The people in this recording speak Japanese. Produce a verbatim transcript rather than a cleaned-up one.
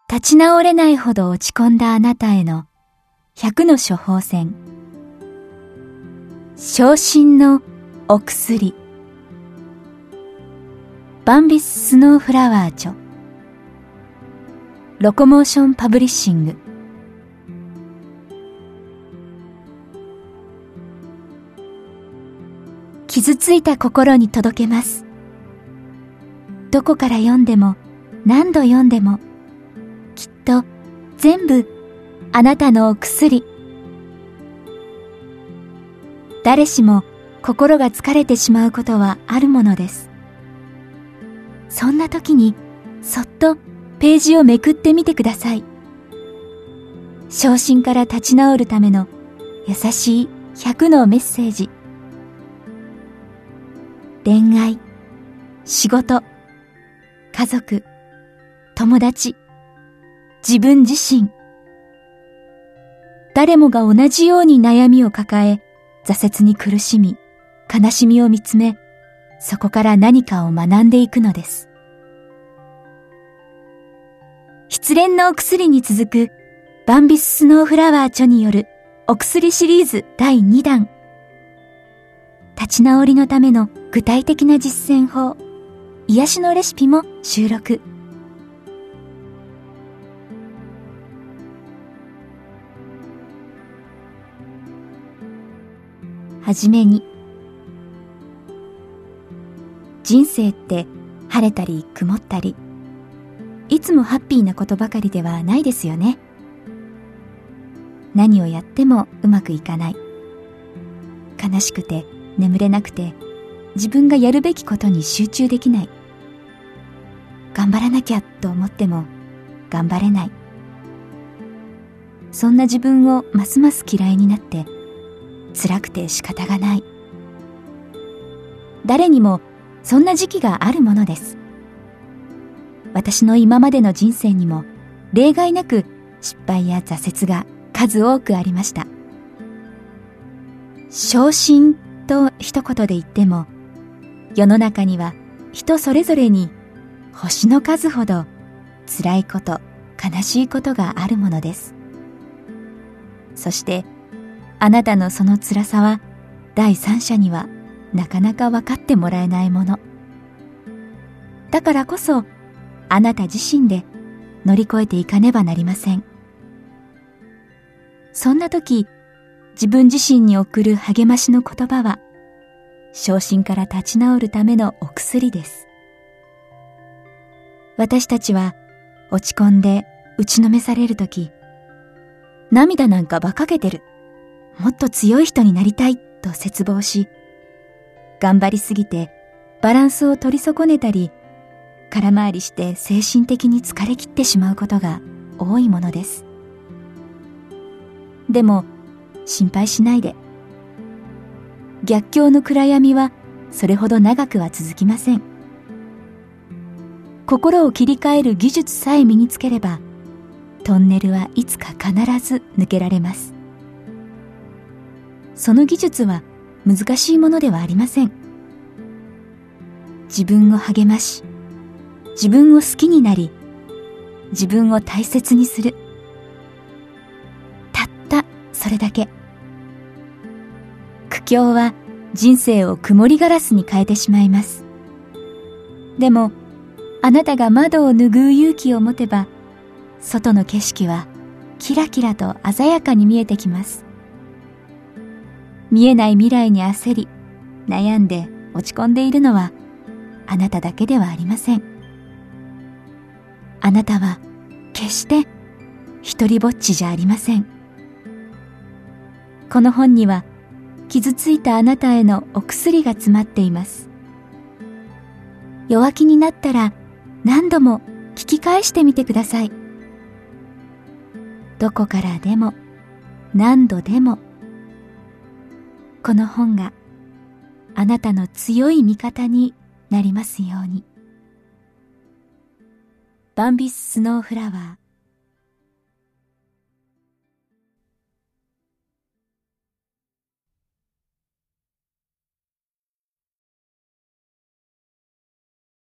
立ち直れないほど落ち込んだあなたへのひゃくの処方箋。傷心のお薬。バンビススノーフラワー著。ロコモーションパブリッシング。傷ついた心に届けます。どこから読んでも何度読んでもきっと全部あなたのお薬。誰しも心が疲れてしまうことはあるものです。そんな時にそっとページをめくってみてください。傷心から立ち直るための優しいひゃくのメッセージ。恋愛、仕事、家族、友達、自分自身。誰もが同じように悩みを抱え、挫折に苦しみ、悲しみを見つめ、そこから何かを学んでいくのです。失恋のお薬に続くバンビススノーフラワー著によるお薬シリーズだいにだん。立ち直りのための具体的な実践法、癒しのレシピも収録。はじめに、人生って晴れたり曇ったり、いつもハッピーなことばかりではないですよね。何をやってもうまくいかない。悲しくて眠れなくて、自分がやるべきことに集中できない。頑張らなきゃと思っても頑張れない。そんな自分をますます嫌いになって、辛くて仕方がない。誰にもそんな時期があるものです。私の今までの人生にも例外なく失敗や挫折が数多くありました。傷心と一言で言っても、世の中には人それぞれに星の数ほど辛いこと、悲しいことがあるものです。そしてあなたのその辛さは第三者にはなかなか分かってもらえないもの。だからこそあなた自身で乗り越えていかねばなりません。そんな時、自分自身に送る励ましの言葉は、傷心から立ち直るためのお薬です。私たちは落ち込んで打ちのめされる時、涙なんか馬鹿げてる、もっと強い人になりたいと絶望し、頑張りすぎてバランスを取り損ねたり、空回りして精神的に疲れ切ってしまうことが多いものです。でも心配しないで。逆境の暗闇はそれほど長くは続きません。心を切り替える技術さえ身につければ、トンネルはいつか必ず抜けられます。その技術は難しいものではありません。自分を励まし、自分を好きになり、自分を大切にする。たったそれだけ。苦境は人生を曇りガラスに変えてしまいます。でも、あなたが窓を拭う勇気を持てば、外の景色はキラキラと鮮やかに見えてきます。見えない未来に焦り、悩んで落ち込んでいるのはあなただけではありません。あなたは決して一りぼっちじゃありません。この本には傷ついたあなたへのお薬が詰まっています。弱気になったら何度も聞き返してみてください。どこからでも何度でも、この本があなたの強い味方になりますように。バンビススノーフラワー。